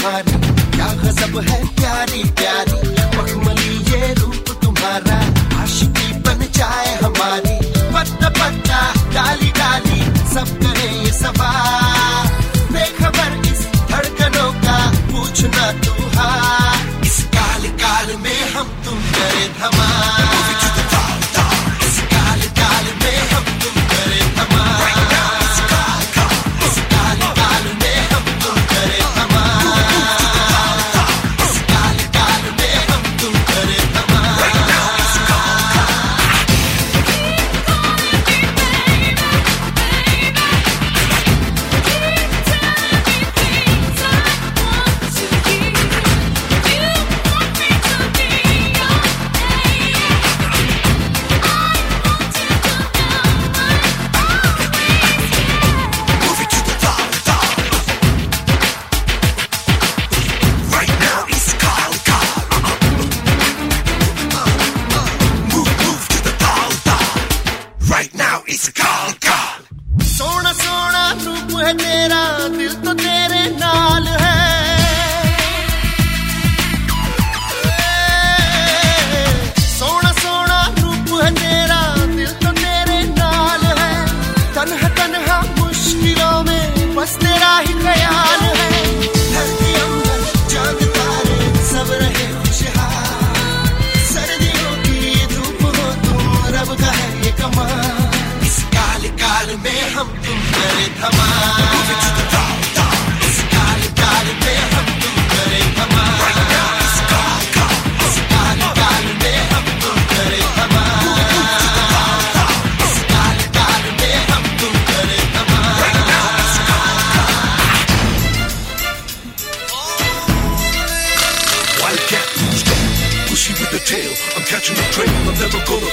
तुम्हारी, क्या गजब है प्यारी प्यारी, मखमली ये रूप तुम्हारा, आशिकी बन जाए हमारी, पत्ता पत्ता डाली डाली सब करे ये सवार, बेखबर इस धड़कनों का पूछना तू हाल, इस काल काल में हम तुम करे धमाल, इस काल काल में हम तुम करे धमाल, इस काल काल में हम तुम करे धमाल, इस काल काल में हम तुम करे धमाल। सोना सोना रूप है तेरा, दिल तो तेरे नाल है, सोना सोना रूप है तेरा, दिल तो तेरे नाल है, तन्हा तन्हा मुश्किलों में बस तेरा ही ख्याल है, धरती अंबर चांद तारे सब रहे खुशहाल, सर्दियों की धूप हो तुम, रब का है ये कमाल, काल में हम तुम करे धमाल, इस काल काल में हम तुम करे धमाल, इस काल काल में हम तुम करे धमाल, इस काल काल में हम तुम करे धमाल। Wildcat, pushy with the tail, I'm catching the trail, I'm never gonna